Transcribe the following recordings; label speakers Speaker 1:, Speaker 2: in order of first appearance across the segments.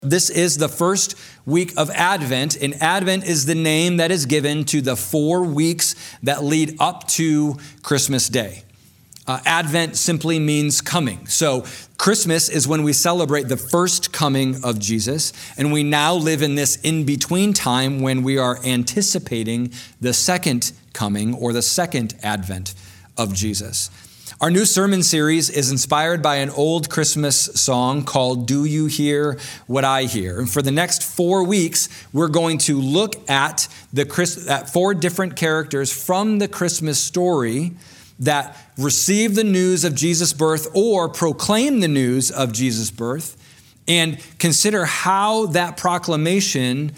Speaker 1: This is the first week of Advent, and Advent is the name that is given to the 4 weeks that lead up to Christmas Day. Advent simply means coming. So Christmas is when we celebrate the first coming of Jesus, and we now live in this in-between time when we are anticipating the second coming or the second advent of Jesus. Our new sermon series is inspired by an old Christmas song called Do You Hear What I Hear? And for the next 4 weeks, we're going to look at at 4 different characters from the Christmas story that receive the news of Jesus' birth or proclaim the news of Jesus' birth, and consider how that proclamation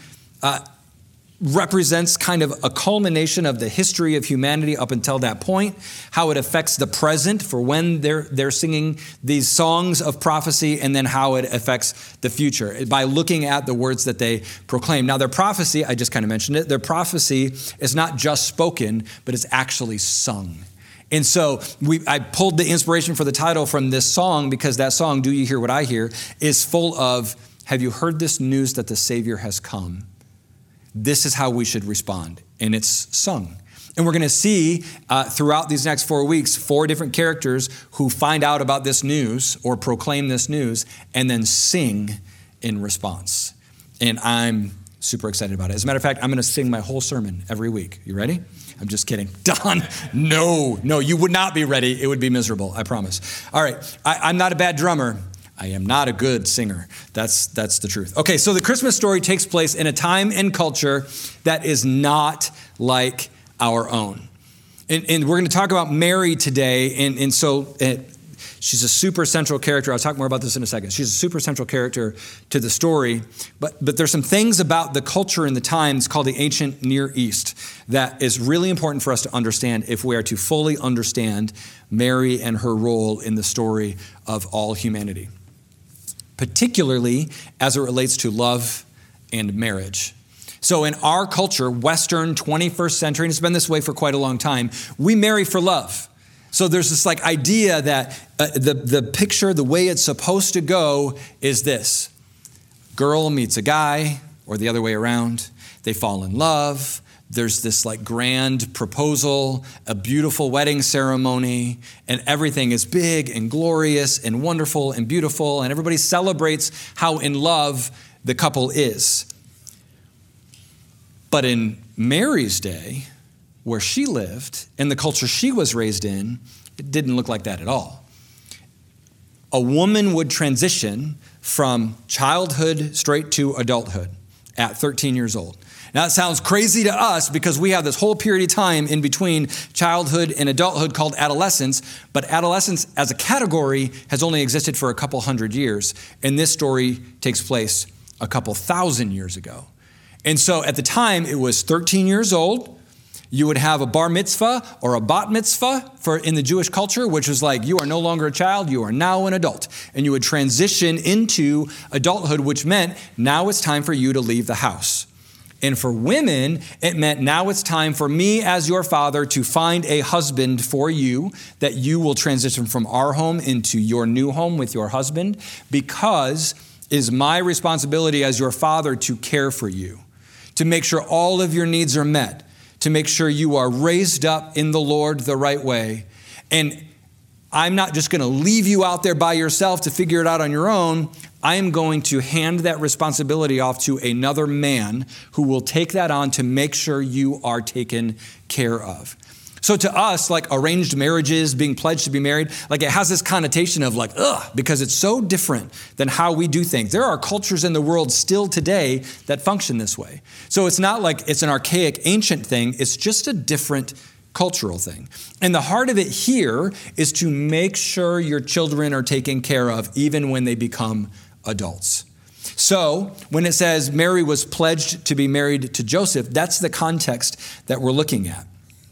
Speaker 1: represents kind of a culmination of the history of humanity up until that point, how it affects the present for when they're singing these songs of prophecy, and then how it affects the future by looking at the words that they proclaim. Now, their prophecy, I just kind of mentioned it, their prophecy is not just spoken, but it's actually sung. And so I pulled the inspiration for the title from this song because that song, Do You Hear What I Hear, is full of, have you heard this news that the Savior has come? This is how we should respond, and it's sung. And we're going to see throughout these next 4 weeks, 4 different characters who find out about this news or proclaim this news and then sing in response. And I'm super excited about it. As a matter of fact, I'm going to sing my whole sermon every week. You ready? I'm just kidding. Don, no, you would not be ready. It would be miserable, I promise. All right, I'm not a bad drummer. I am not a good singer. That's the truth. Okay, so the Christmas story takes place in a time and culture that is not like our own. And we're going to talk about Mary today. And so she's a super central character. I'll talk more about this in a second. She's a super central character to the story. But there's some things about the culture and the times called the ancient Near East that is really important for us to understand if we are to fully understand Mary and her role in the story of all humanity, particularly as it relates to love and marriage. So in our culture, Western 21st century, and it's been this way for quite a long time, we marry for love. So there's this idea that the picture, the way it's supposed to go is this. Girl meets a guy, or the other way around. They fall in love. There's this grand proposal, a beautiful wedding ceremony, and everything is big and glorious and wonderful and beautiful, and everybody celebrates how in love the couple is. But in Mary's day, where she lived, and the culture she was raised in, it didn't look like that at all. A woman would transition from childhood straight to adulthood at 13 years old. Now, it sounds crazy to us because we have this whole period of time in between childhood and adulthood called adolescence, but adolescence as a category has only existed for a couple hundred years, and this story takes place a couple thousand years ago. And so at the time, it was 13 years old. You would have a bar mitzvah or a bat mitzvah in the Jewish culture, which was you are no longer a child, you are now an adult. And you would transition into adulthood, which meant now it's time for you to leave the house. And for women, it meant now it's time for me as your father to find a husband for you, that you will transition from our home into your new home with your husband, because it is my responsibility as your father to care for you, to make sure all of your needs are met, to make sure you are raised up in the Lord the right way. And I'm not just going to leave you out there by yourself to figure it out on your own. I am going to hand that responsibility off to another man who will take that on to make sure you are taken care of. So to us, arranged marriages, being pledged to be married, it has this connotation of because it's so different than how we do things. There are cultures in the world still today that function this way. So it's not like it's an archaic, ancient thing. It's just a different cultural thing. And the heart of it here is to make sure your children are taken care of even when they become adults. So when it says Mary was pledged to be married to Joseph, that's the context that we're looking at.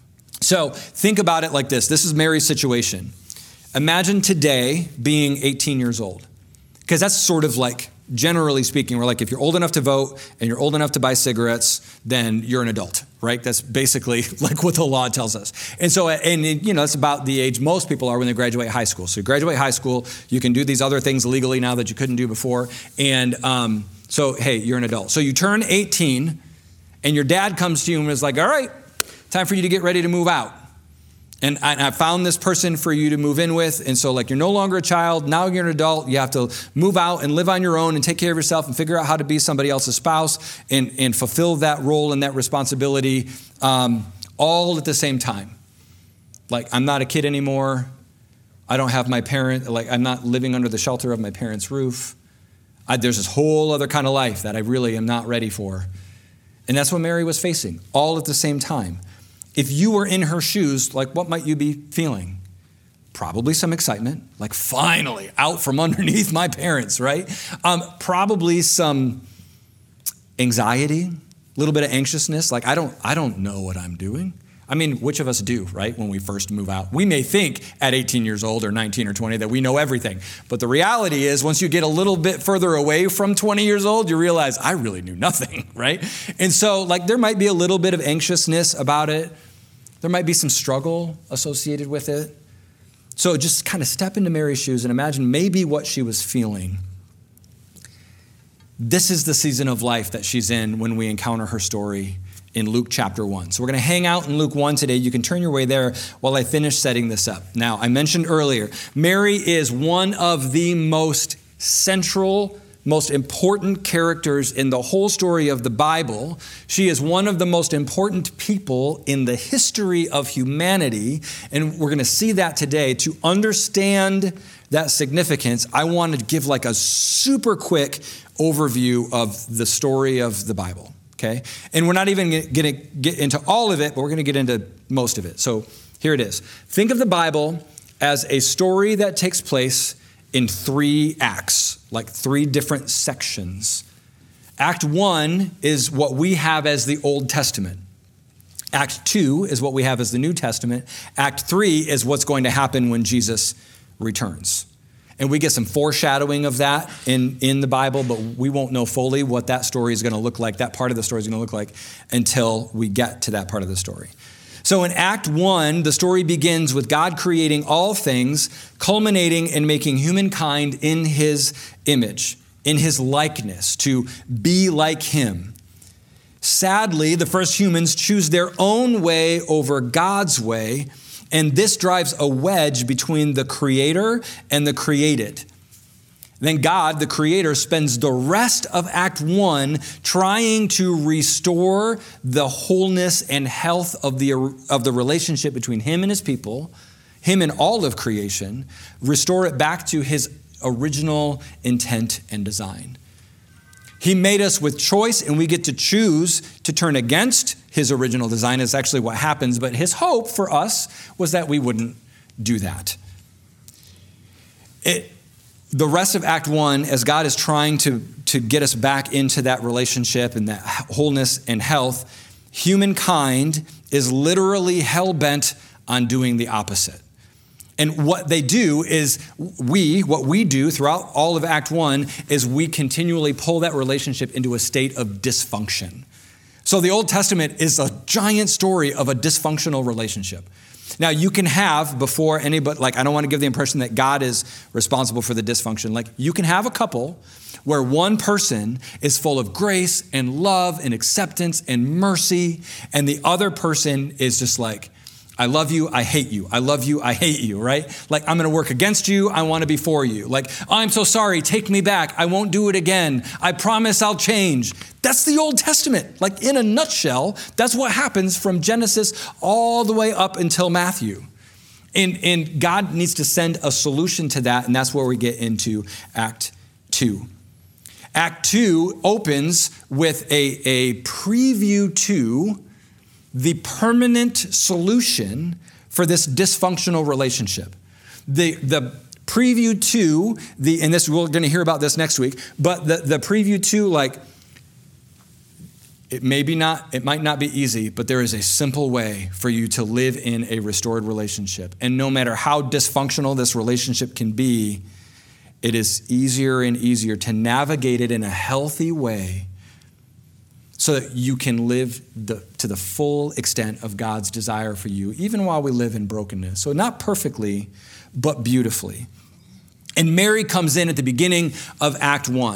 Speaker 1: So think about it like this. This is Mary's situation. Imagine today being 18 years old, because that's sort of generally speaking, we're if you're old enough to vote and you're old enough to buy cigarettes, then you're an adult, right? That's basically what the law tells us. And so, that's about the age most people are when they graduate high school. So you graduate high school, you can do these other things legally now that you couldn't do before. And So, hey, you're an adult. So you turn 18 and your dad comes to you and is like, all right, time for you to get ready to move out. And I found this person for you to move in with. And so like you're no longer a child. Now you're an adult. You have to move out and live on your own and take care of yourself and figure out how to be somebody else's spouse and fulfill that role and that responsibility all at the same time. Like I'm not a kid anymore. I don't have my parent, like I'm not living under the shelter of my parents' roof. There's this whole other kind of life that I really am not ready for. And that's what Mary was facing all at the same time. If you were in her shoes, like what might you be feeling? Probably some excitement, like finally out from underneath my parents, right? Probably some anxiety, a little bit of anxiousness, like I don't know what I'm doing. I mean, which of us do, right, when we first move out? We may think at 18 years old or 19 or 20 that we know everything. But the reality is once you get a little bit further away from 20 years old, you realize I really knew nothing, right? And so like there might be a little bit of anxiousness about it. There might be some struggle associated with it. So just kind of step into Mary's shoes and imagine maybe what she was feeling. This is the season of life that she's in when we encounter her story in Luke chapter 1. So we're going to hang out in Luke 1 today. You can turn your way there while I finish setting this up. Now, I mentioned earlier, Mary is one of the most central, most important characters in the whole story of the Bible. She is one of the most important people in the history of humanity. And we're going to see that today. To understand that significance, I want to give like a super quick overview of the story of the Bible. Okay? And we're not even going to get into all of it, but we're going to get into most of it. So here it is. Think of the Bible as a story that takes place in 3 acts, like 3 different sections. Act 1 is what we have as the Old Testament. Act 2 is what we have as the New Testament. Act 3 is what's going to happen when Jesus returns. And we get some foreshadowing of that in the Bible, but we won't know fully what that story is going to look like, that part of the story is going to look like, until we get to that part of the story. So in Act 1, the story begins with God creating all things, culminating in making humankind in his image, in his likeness, to be like him. Sadly, the first humans choose their own way over God's way, and this drives a wedge between the creator and the created. Then God, the creator, spends the rest of Act 1 trying to restore the wholeness and health of the relationship between him and his people, him and all of creation, restore it back to his original intent and design. He made us with choice, and we get to choose to turn against his original design. It's actually what happens, but his hope for us was that we wouldn't do that. The rest of Act 1, as God is trying to get us back into that relationship and that wholeness and health, humankind is literally hell-bent on doing the opposite. And what they do is what we do throughout all of Act 1 is we continually pull that relationship into a state of dysfunction. So the Old Testament is a giant story of a dysfunctional relationship. Now you can have before anybody, like I don't want to give the impression that God is responsible for the dysfunction. Like you can have a couple where one person is full of grace and love and acceptance and mercy, and the other person is just like, I love you, I hate you. I love you, I hate you, right? Like, I'm going to work against you, I want to be for you. Like, I'm so sorry, take me back, I won't do it again. I promise I'll change. That's the Old Testament. Like, in a nutshell, that's what happens from Genesis all the way up until Matthew. And God needs to send a solution to that, and that's where we get into Act 2. Act 2 opens with a preview to the permanent solution for this dysfunctional relationship. The preview to and this we're going to hear about this next week, but the preview to, like, it might not be easy, but there is a simple way for you to live in a restored relationship. And no matter how dysfunctional this relationship can be, it is easier and easier to navigate it in a healthy way so that you can live to the full extent of God's desire for you, even while we live in brokenness. So not perfectly, but beautifully. And Mary comes in at the beginning of Act 1.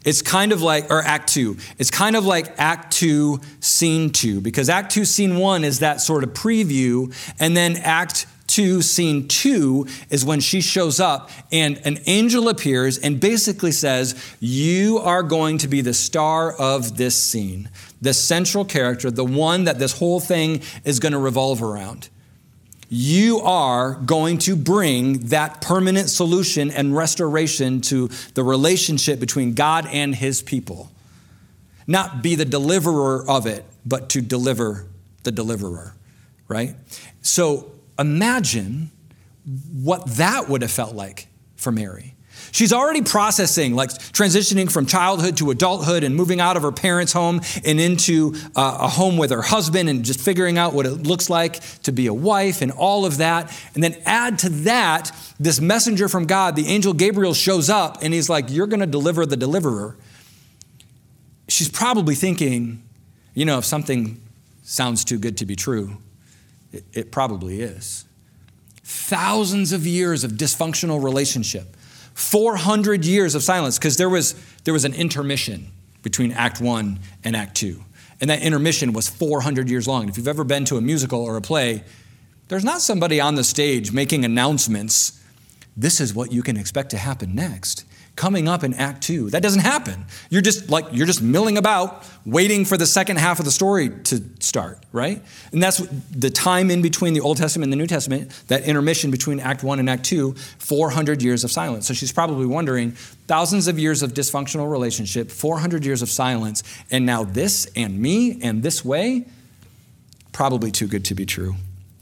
Speaker 1: It's kind of like, or Act 2. It's kind of like Act 2, Scene 2, because Act 2, Scene 1 is that sort of preview, and then Act 2, Scene 2 is when she shows up and an angel appears and basically says, you are going to be the star of this scene, the central character, the one that this whole thing is going to revolve around. You are going to bring that permanent solution and restoration to the relationship between God and his people. Not be the deliverer of it, but to deliver the deliverer, right? So imagine what that would have felt like for Mary. She's already processing, like transitioning from childhood to adulthood and moving out of her parents' home and into a home with her husband and just figuring out what it looks like to be a wife and all of that. And then add to that, this messenger from God, the angel Gabriel, shows up and he's like, you're going to deliver the deliverer. She's probably thinking, if something sounds too good to be true, it probably is. Thousands of years of dysfunctional relationship. 400 years of silence, because there was an intermission between Act 1 and Act 2. And that intermission was 400 years long. If you've ever been to a musical or a play, there's not somebody on the stage making announcements. This is what you can expect to happen next. Coming up in Act 2. That doesn't happen. You're just milling about, waiting for the second half of the story to start, right? And that's the time in between the Old Testament and the New Testament, that intermission between Act 1 and Act 2, 400 years of silence. So she's probably wondering, thousands of years of dysfunctional relationship, 400 years of silence, and now this and me and this way, probably too good to be true.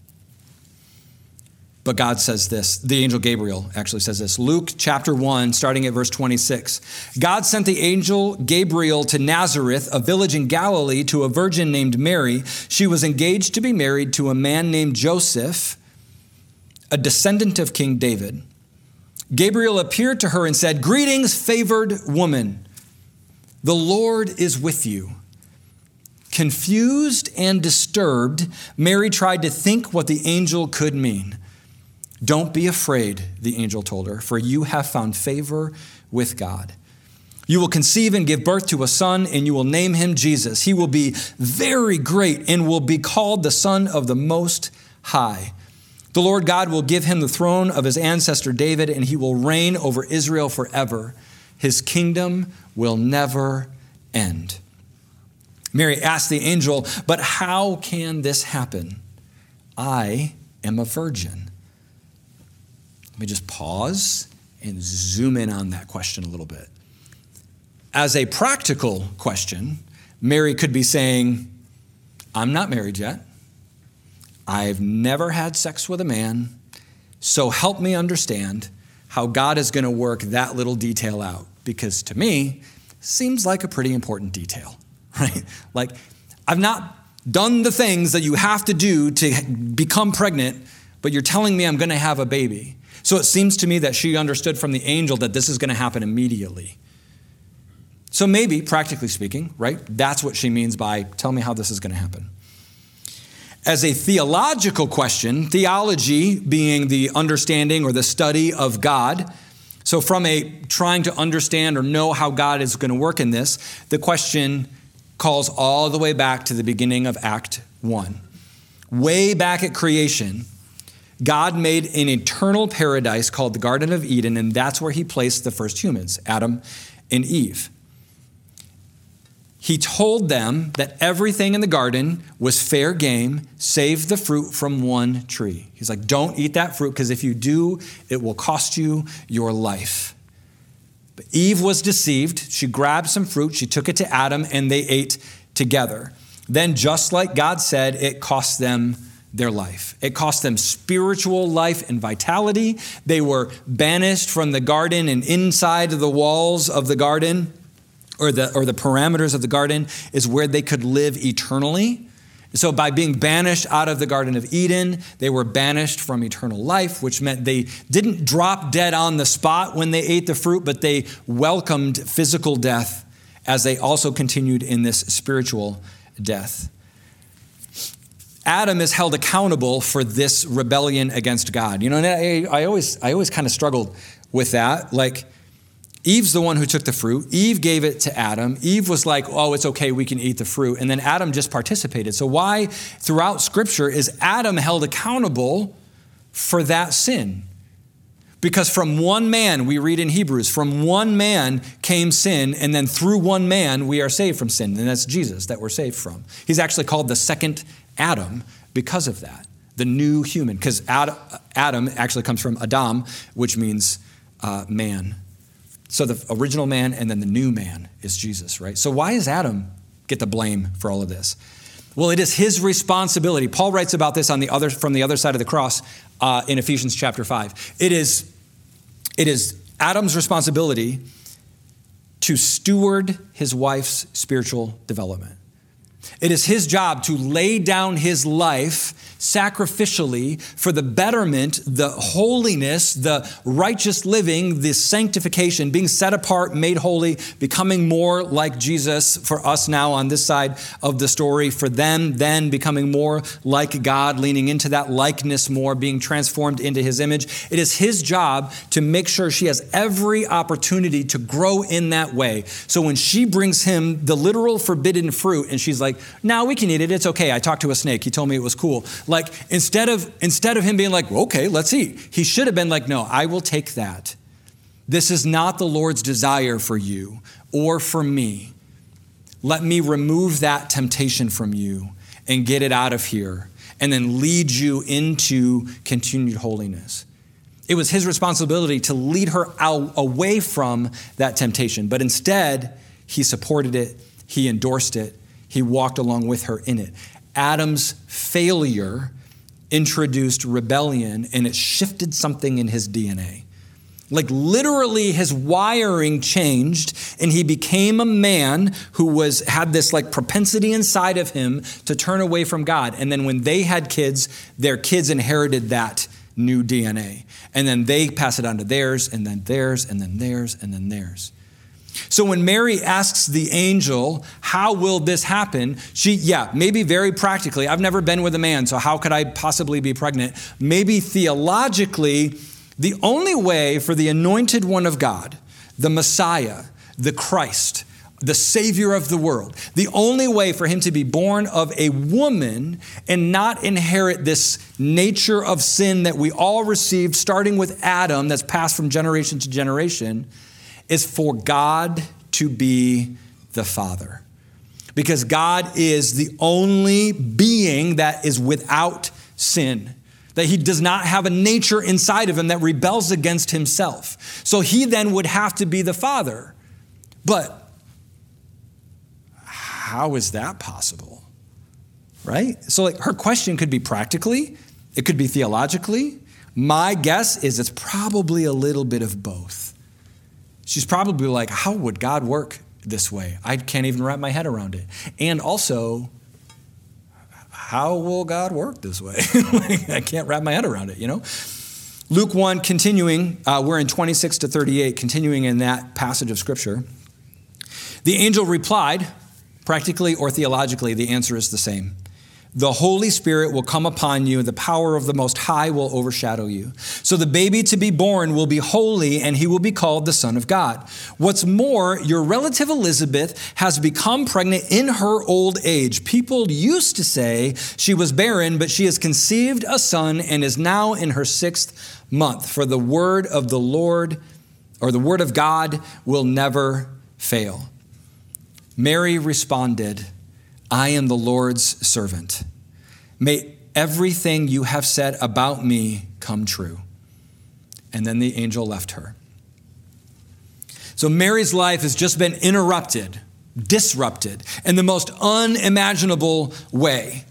Speaker 1: But God says this, the angel Gabriel actually says this. Luke chapter 1, starting at verse 26. God sent the angel Gabriel to Nazareth, a village in Galilee, to a virgin named Mary. She was engaged to be married to a man named Joseph, a descendant of King David. Gabriel appeared to her and said, greetings, favored woman. The Lord is with you. Confused and disturbed, Mary tried to think what the angel could mean. Don't be afraid, the angel told her, for you have found favor with God. You will conceive and give birth to a son, and you will name him Jesus. He will be very great and will be called the Son of the Most High. The Lord God will give him the throne of his ancestor David, and he will reign over Israel forever. His kingdom will never end. Mary asked the angel, but how can this happen? I am a virgin. Let me just pause and zoom in on that question a little bit. As a practical question, Mary could be saying, I'm not married yet. I've never had sex with a man. So help me understand how God is going to work that little detail out. Because to me, seems like a pretty important detail, right? Like, I've not done the things that you have to do to become pregnant, but you're telling me I'm going to have a baby. So it seems to me that she understood from the angel that this is going to happen immediately. So maybe, practically speaking, right, that's what she means by tell me how this is going to happen. As a theological question, theology being the understanding or the study of God, so from a trying to understand or know how God is going to work in this, the question calls all the way back to the beginning of Act 1. Way back at creation, God made an eternal paradise called the Garden of Eden, and that's where he placed the first humans, Adam and Eve. He told them that everything in the garden was fair game, save the fruit from one tree. He's like, don't eat that fruit, because if you do, it will cost you your life. But Eve was deceived. She grabbed some fruit, she took it to Adam, and they ate together. Then, just like God said, it cost them their life. It cost them spiritual life and vitality. They were banished from the garden, and inside the walls of the garden, or the parameters of the garden, is where they could live eternally. So by being banished out of the Garden of Eden, they were banished from eternal life, which meant they didn't drop dead on the spot when they ate the fruit, but they welcomed physical death as they also continued in this spiritual death. Adam is held accountable for this rebellion against God. And I always kind of struggled with that. Like, Eve's the one who took the fruit. Eve gave it to Adam. Eve was like, oh, it's okay, we can eat the fruit. And then Adam just participated. So why throughout Scripture is Adam held accountable for that sin? Because from one man, we read in Hebrews, from one man came sin, and then through one man we are saved from sin. And that's Jesus that we're saved from. He's actually called the second Adam because of that, the new human. Because Adam actually comes from Adam, which means man. So the original man and then the new man is Jesus, right? So why does Adam get the blame for all of this? Well, it is his responsibility. Paul writes about this from the other side of the cross in Ephesians chapter 5. It is Adam's responsibility to steward his wife's spiritual development. It is his job to lay down his life sacrificially for the betterment, the holiness, the righteous living, the sanctification, being set apart, made holy, becoming more like Jesus for us now on this side of the story, for them then becoming more like God, leaning into that likeness more, being transformed into his image. It is his job to make sure she has every opportunity to grow in that way. So when she brings him the literal forbidden fruit and she's like, no, we can eat it. It's okay. I talked to a snake. He told me it was cool. Like instead of him being like, okay, let's eat. He should have been like, no, I will take that. This is not the Lord's desire for you or for me. Let me remove that temptation from you and get it out of here and then lead you into continued holiness. It was his responsibility to lead her out away from that temptation. But instead, he supported it. He endorsed it. He walked along with her in it. Adam's failure introduced rebellion, and it shifted something in his DNA. Like literally his wiring changed, and he became a man who had this like propensity inside of him to turn away from God. And then when they had kids, their kids inherited that new DNA. And then they pass it on to theirs, and then theirs, and then theirs, and then theirs. So when Mary asks the angel, how will this happen? Maybe very practically, I've never been with a man, so how could I possibly be pregnant? Maybe theologically, the only way for the anointed one of God, the Messiah, the Christ, the Savior of the world, the only way for him to be born of a woman and not inherit this nature of sin that we all received, starting with Adam, that's passed from generation to generation, is for God to be the Father. Because God is the only being that is without sin, that he does not have a nature inside of him that rebels against himself. So he then would have to be the Father. But how is that possible? Right? So like her question could be practically, it could be theologically. My guess is it's probably a little bit of both. She's probably like, how would God work this way? I can't even wrap my head around it. And also, how will God work this way? I can't wrap my head around it, Luke 1, continuing, we're in 26 to 38, continuing in that passage of Scripture. The angel replied, practically or theologically, the answer is the same. The Holy Spirit will come upon you, and the power of the Most High will overshadow you. So the baby to be born will be holy, and he will be called the Son of God. What's more, your relative Elizabeth has become pregnant in her old age. People used to say she was barren, but she has conceived a son and is now in her 6th month. For the word of the Lord, or the word of God, will never fail. Mary responded, I am the Lord's servant. May everything you have said about me come true. And then the angel left her. So Mary's life has just been disrupted in the most unimaginable way.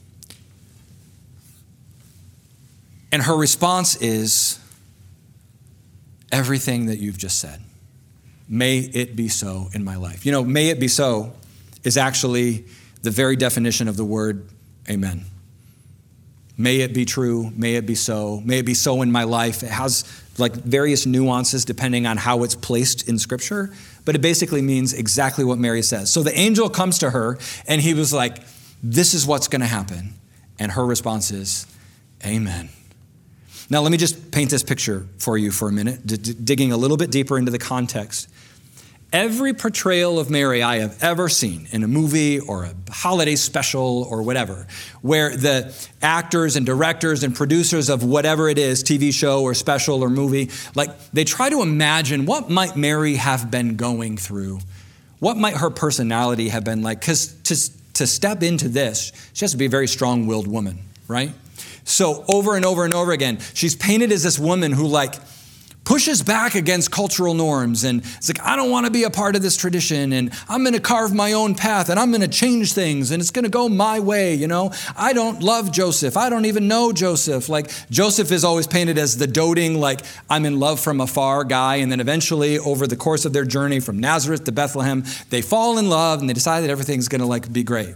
Speaker 1: And her response is, everything that you've just said, may it be so in my life. May it be so is actually the very definition of the word amen. May it be true. May it be so. May it be so in my life. It has like various nuances depending on how it's placed in Scripture, but it basically means exactly what Mary says. So the angel comes to her and he was like, this is what's going to happen. And her response is, amen. Now, let me just paint this picture for you for a minute, digging a little bit deeper into the context. Every portrayal of Mary I have ever seen in a movie or a holiday special or whatever, where the actors and directors and producers of whatever it is, TV show or special or movie, like they try to imagine what might Mary have been going through. What might her personality have been like? Because to step into this, she has to be a very strong-willed woman, right? So over and over and over again, she's painted as this woman who like pushes back against cultural norms. And it's like, I don't want to be a part of this tradition. And I'm going to carve my own path. And I'm going to change things. And it's going to go my way, you know. I don't love Joseph. I don't even know Joseph. Like, Joseph is always painted as the doting, like, I'm in love from afar guy. And then eventually, over the course of their journey from Nazareth to Bethlehem, they fall in love and they decide that everything's going to, like, be great.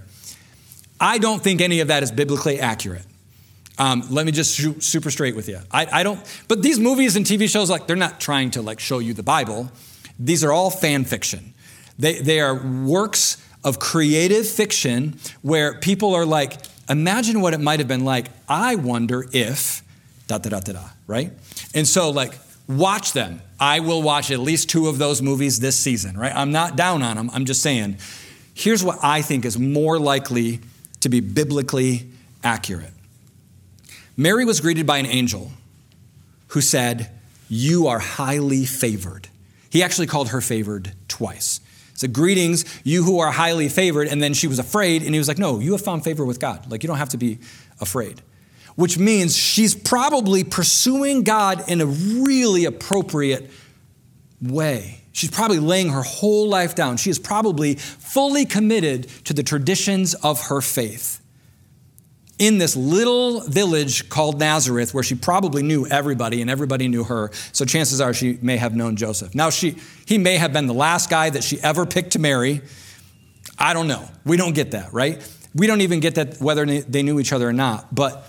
Speaker 1: I don't think any of that is biblically accurate. Let me just shoot super straight with you. I don't, but these movies and TV shows, like, they're not trying to like show you the Bible. These are all fan fiction. They are works of creative fiction where people are like, imagine what it might have been like. I wonder if, right? And so like, watch them. I will watch at least 2 of those movies this season, right? I'm not down on them. I'm just saying, here's what I think is more likely to be biblically accurate. Mary was greeted by an angel who said, you are highly favored. He actually called her favored twice. So greetings, you who are highly favored. And then she was afraid. And he was like, no, you have found favor with God. Like, you don't have to be afraid. Which means she's probably pursuing God in a really appropriate way. She's probably laying her whole life down. She is probably fully committed to the traditions of her faith. In this little village called Nazareth, where she probably knew everybody and everybody knew her. So chances are she may have known Joseph. Now he may have been the last guy that she ever picked to marry. I don't know. We don't get that, right? We don't even get that whether they knew each other or not. But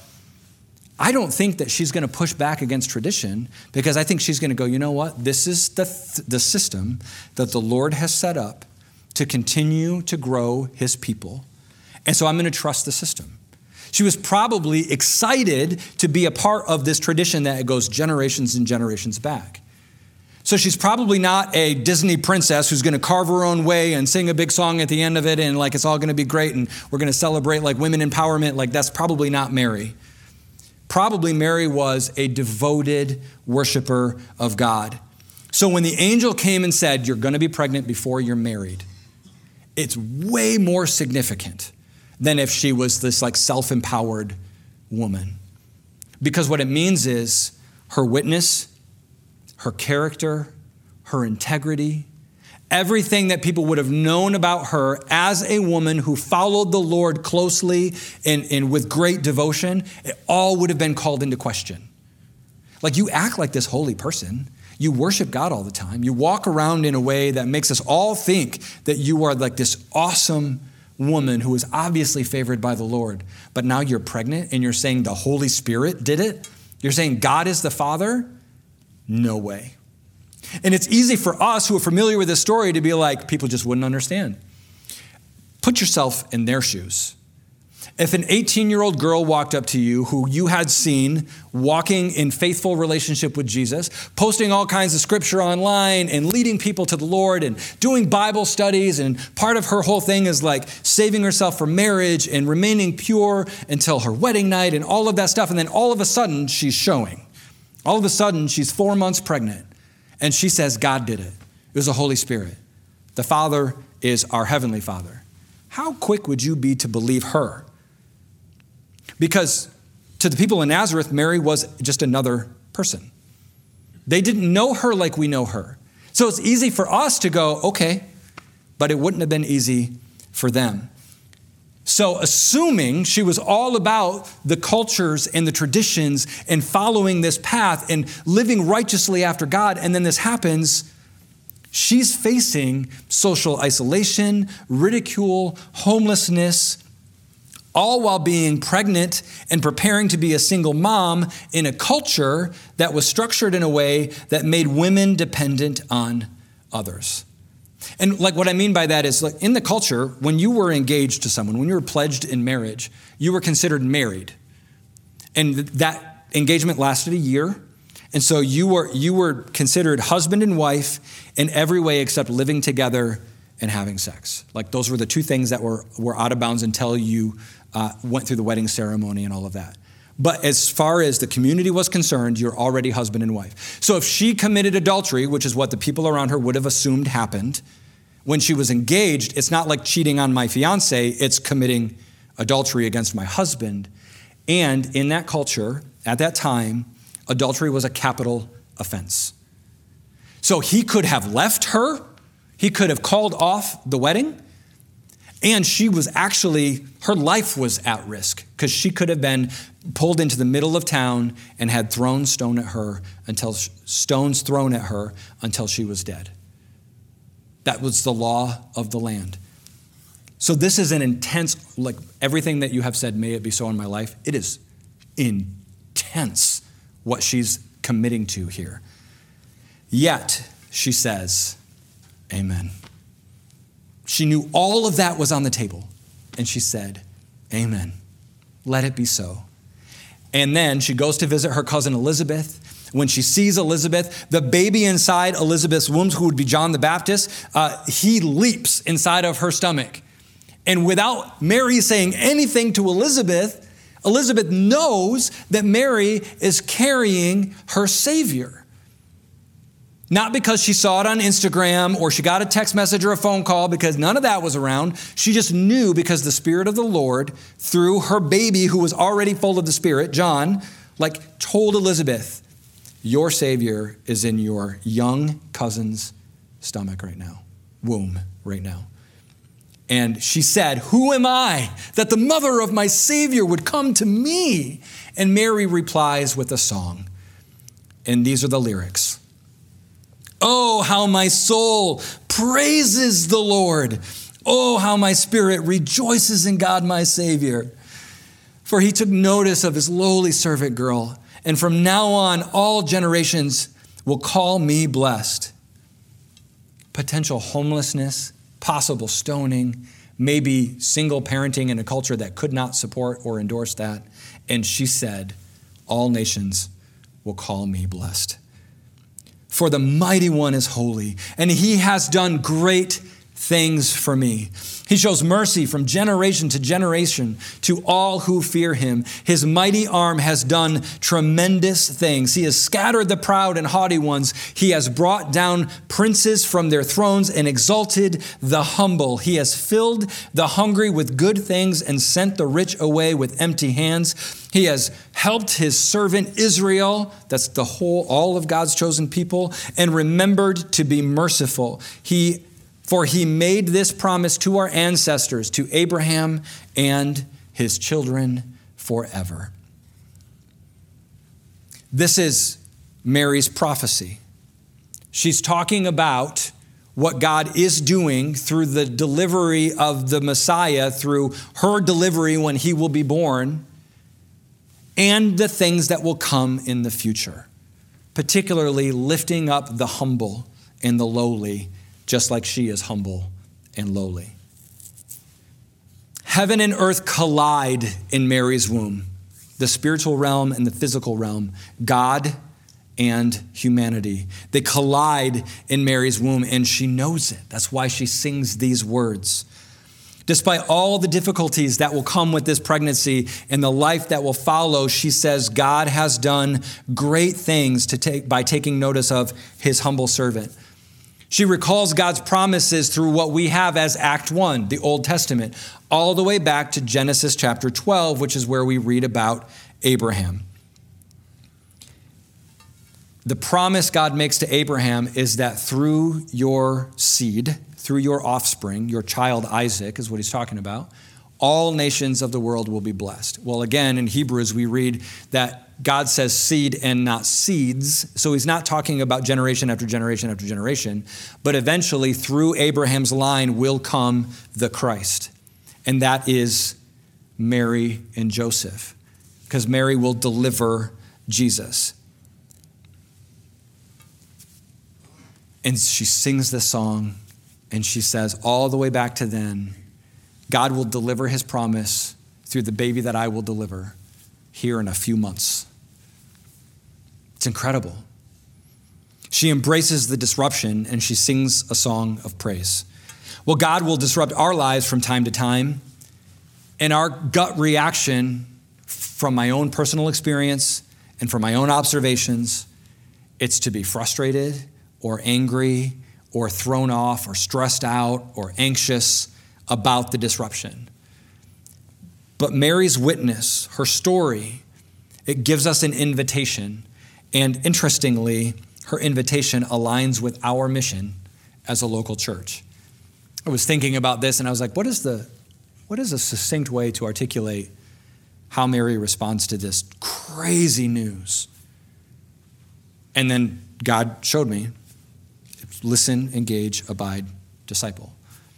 Speaker 1: I don't think that she's going to push back against tradition, because I think she's going to go, you know what? This is the system that the Lord has set up to continue to grow his people. And so I'm going to trust the system. She was probably excited to be a part of this tradition that goes generations and generations back. So she's probably not a Disney princess who's going to carve her own way and sing a big song at the end of it and like it's all going to be great and we're going to celebrate like women empowerment. Like, that's probably not Mary. Probably Mary was a devoted worshiper of God. So when the angel came and said, you're going to be pregnant before you're married, it's way more significant than if she was this like self-empowered woman. Because what it means is her witness, her character, her integrity, everything that people would have known about her as a woman who followed the Lord closely and with great devotion, it all would have been called into question. Like, you act like this holy person. You worship God all the time. You walk around in a way that makes us all think that you are like this awesome woman who is obviously favored by the Lord. But now you're pregnant and you're saying the Holy Spirit did it? You're saying God is the Father? No way. And it's easy for us who are familiar with this story to be like, people just wouldn't understand. Put yourself in their shoes. If an 18-year-old girl walked up to you who you had seen walking in faithful relationship with Jesus, posting all kinds of scripture online and leading people to the Lord and doing Bible studies, and part of her whole thing is like saving herself for marriage and remaining pure until her wedding night and all of that stuff, and then all of a sudden she's showing. All of a sudden she's 4 months pregnant and she says God did it. It was the Holy Spirit. The Father is our Heavenly Father. How quick would you be to believe her? Because to the people in Nazareth, Mary was just another person. They didn't know her like we know her. So it's easy for us to go, okay, but it wouldn't have been easy for them. So assuming she was all about the cultures and the traditions and following this path and living righteously after God, and then this happens, she's facing social isolation, ridicule, homelessness, all while being pregnant and preparing to be a single mom in a culture that was structured in a way that made women dependent on others. And like what I mean by that is, like, in the culture, when you were engaged to someone, when you were pledged in marriage, you were considered married. And that engagement lasted a year. And so you were considered husband and wife in every way except living together and having sex. Like those were the two things that were out of bounds until you went through the wedding ceremony and all of that. But as far as the community was concerned, you're already husband and wife. So if she committed adultery, which is what the people around her would have assumed happened, when she was engaged, it's not like cheating on my fiance, it's committing adultery against my husband. And in that culture, at that time, adultery was a capital offense. So he could have left her, he could have called off the wedding, and she was actually, her life was at risk because she could have been pulled into the middle of town and had stones thrown at her until she was dead. That was the law of the land. So this is an intense, like everything that you have said, may it be so in my life, it is intense what she's committing to here. Yet, she says, amen. She knew all of that was on the table, and she said, amen. Let it be so. And then she goes to visit her cousin Elizabeth. When she sees Elizabeth, the baby inside Elizabeth's womb, who would be John the Baptist, he leaps inside of her stomach. And without Mary saying anything to Elizabeth, Elizabeth knows that Mary is carrying her Savior. Not because she saw it on Instagram or she got a text message or a phone call, because none of that was around. She just knew because the Spirit of the Lord, through her baby who was already full of the Spirit, John, told Elizabeth, your Savior is in your young cousin's stomach right now, womb right now. And she said, who am I that the mother of my Savior would come to me? And Mary replies with a song. And these are the lyrics. Oh, how my soul praises the Lord. Oh, how my spirit rejoices in God, my Savior. For he took notice of his lowly servant girl. And from now on, all generations will call me blessed. Potential homelessness, possible stoning, maybe single parenting in a culture that could not support or endorse that. And she said, all nations will call me blessed. For the mighty one is holy, and he has done great things for me. He shows mercy from generation to generation to all who fear him. His mighty arm has done tremendous things. He has scattered the proud and haughty ones. He has brought down princes from their thrones and exalted the humble. He has filled the hungry with good things and sent the rich away with empty hands. He has helped his servant Israel, that's all of God's chosen people, and remembered to be merciful. For he made this promise to our ancestors, to Abraham and his children forever. This is Mary's prophecy. She's talking about what God is doing through the delivery of the Messiah, through her delivery when he will be born, and the things that will come in the future, particularly lifting up the humble and the lowly, just like she is humble and lowly. Heaven and earth collide in Mary's womb, the spiritual realm and the physical realm, God and humanity. They collide in Mary's womb, and she knows it. That's why she sings these words. Despite all the difficulties that will come with this pregnancy and the life that will follow, she says God has done great things by taking notice of his humble servant. She recalls God's promises through what we have as Act 1, the Old Testament, all the way back to Genesis chapter 12, which is where we read about Abraham. The promise God makes to Abraham is that through your seed, through your offspring, your child Isaac is what he's talking about, all nations of the world will be blessed. Well, again, in Hebrews, we read that God says seed and not seeds. So he's not talking about generation after generation after generation, but eventually through Abraham's line will come the Christ. And that is Mary and Joseph, because Mary will deliver Jesus. And she sings this song, and she says, all the way back to then, God will deliver his promise through the baby that I will deliver here in a few months. It's incredible. She embraces the disruption and she sings a song of praise. Well, God will disrupt our lives from time to time. And our gut reaction from my own personal experience and from my own observations, it's to be frustrated or angry or thrown off or stressed out or anxious about the disruption. But Mary's witness, her story, it gives us an invitation. And interestingly, her invitation aligns with our mission as a local church. I was thinking about this and I was like, what is a succinct way to articulate how Mary responds to this crazy news? And then God showed me, listen, engage, abide, disciple.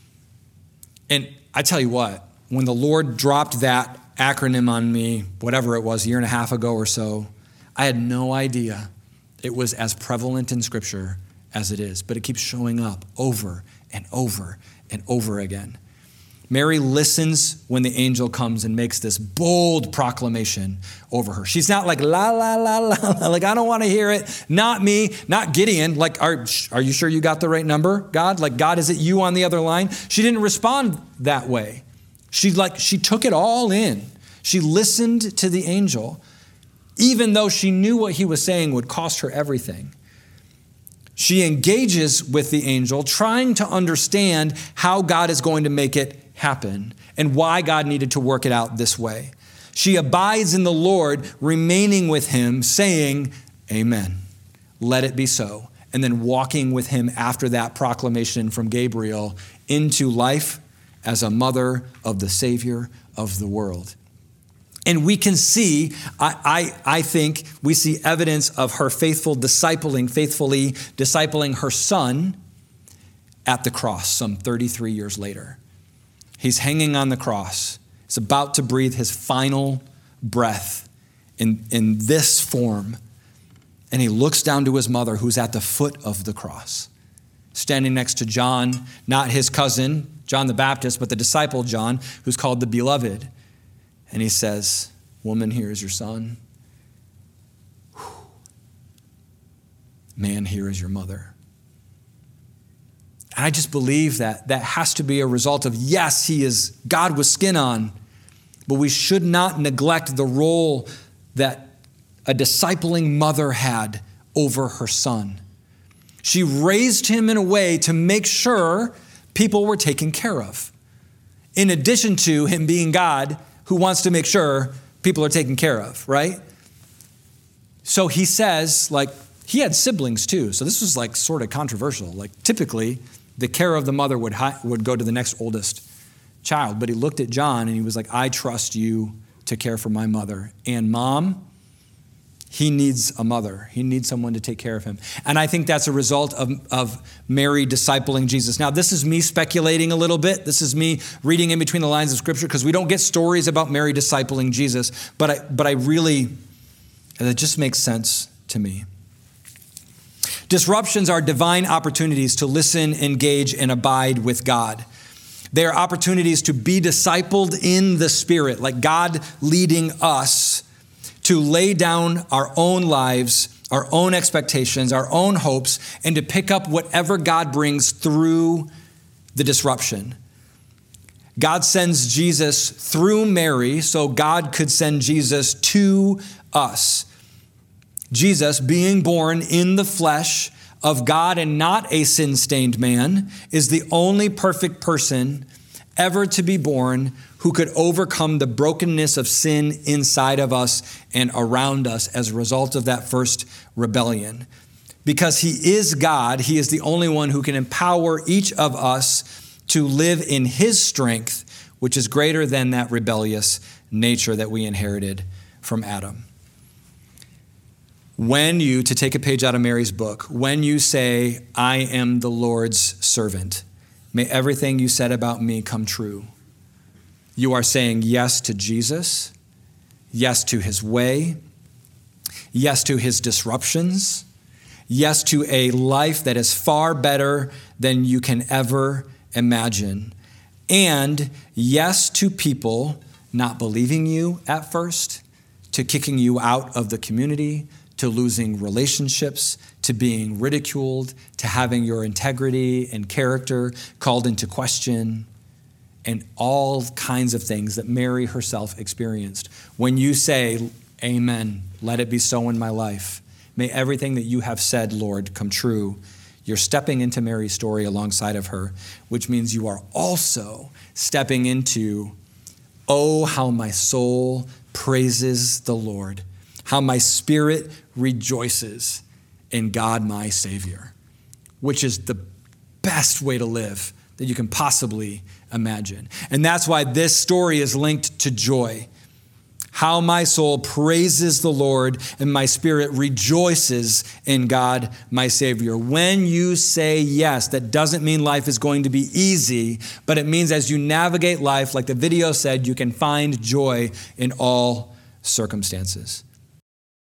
Speaker 1: And I tell you what, when the Lord dropped that acronym on me, whatever it was, a year and a half ago or so, I had no idea it was as prevalent in Scripture as it is, but it keeps showing up over and over and over again. Mary listens when the angel comes and makes this bold proclamation over her. She's not like, la, la, la, la, like, I don't want to hear it. Not me, not Gideon. Like, are you sure you got the right number, God? Like, God, is it you on the other line? She didn't respond that way. She took it all in. She listened to the angel, even though she knew what he was saying would cost her everything. She engages with the angel, trying to understand how God is going to make it happen and why God needed to work it out this way. She abides in the Lord, remaining with him, saying, amen, let it be so. And then walking with him after that proclamation from Gabriel into life as a mother of the Savior of the world. And we can see, I think, we see evidence of her faithfully discipling her son at the cross some 33 years later. He's hanging on the cross. He's about to breathe his final breath in this form. And he looks down to his mother, who's at the foot of the cross, standing next to John, not his cousin, John the Baptist, but the disciple John, who's called the Beloved. And he says, woman, here is your son. Man, here is your mother. And I just believe that has to be a result of, yes, he is God with skin on, but we should not neglect the role that a discipling mother had over her son. She raised him in a way to make sure people were taken care of, in addition to him being God who wants to make sure people are taken care of, right? So he says, like, he had siblings too. So this was like sort of controversial. Like typically the care of the mother would go to the next oldest child. But he looked at John and he was like, I trust you to care for my mother. And mom, he needs a mother. He needs someone to take care of him. And I think that's a result of Mary discipling Jesus. Now, this is me speculating a little bit. This is me reading in between the lines of Scripture because we don't get stories about Mary discipling Jesus. But I really, it just makes sense to me. Disruptions are divine opportunities to listen, engage, and abide with God. They are opportunities to be discipled in the Spirit, like God leading us to lay down our own lives, our own expectations, our own hopes, and to pick up whatever God brings through the disruption. God sends Jesus through Mary so God could send Jesus to us. Jesus, being born in the flesh of God and not a sin-stained man, is the only perfect person ever to be born who could overcome the brokenness of sin inside of us and around us as a result of that first rebellion. Because he is God, he is the only one who can empower each of us to live in his strength, which is greater than that rebellious nature that we inherited from Adam. When you, to take a page out of Mary's book, when you say, I am the Lord's servant, may everything you said about me come true. You are saying yes to Jesus, yes to his way, yes to his disruptions, yes to a life that is far better than you can ever imagine, and yes to people not believing you at first, to kicking you out of the community, to losing relationships, to being ridiculed, to having your integrity and character called into question, and all kinds of things that Mary herself experienced. When you say, amen, let it be so in my life, may everything that you have said, Lord, come true, you're stepping into Mary's story alongside of her, which means you are also stepping into, oh, how my soul praises the Lord, how my spirit rejoices in God, my Savior, which is the best way to live that you can possibly imagine. And that's why this story is linked to joy. How my soul praises the Lord and my spirit rejoices in God, my Savior. When you say yes, that doesn't mean life is going to be easy, but it means as you navigate life, like the video said, you can find joy in all circumstances.